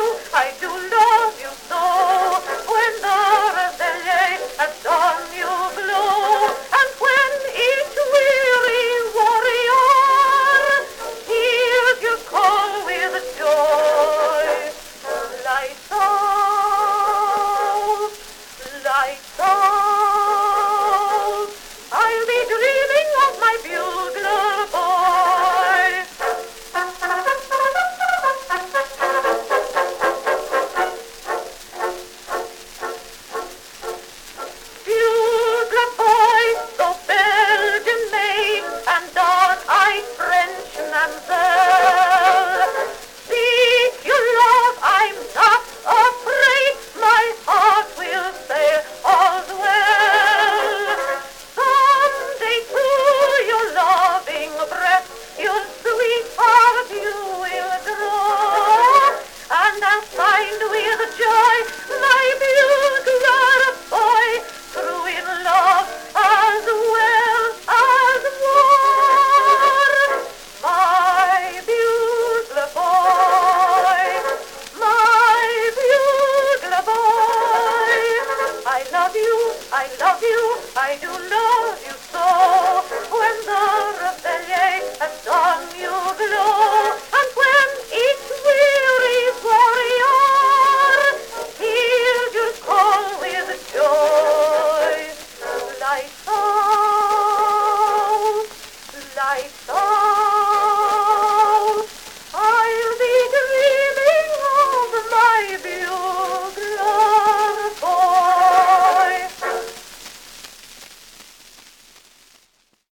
I do love you so. When the reveille at dawn you glow, and when each weary warrior hears your call with joy. Lights out, lights out, I'll be dreaming of my bugler boy. Bugler boy, so Belgian made, and dark-eyed French mamselle. Seek your love, I'm not afraid, my heart will say all's well. Someday through your loving breath, your sweet heart you will draw, and I'll find with joy my beauty.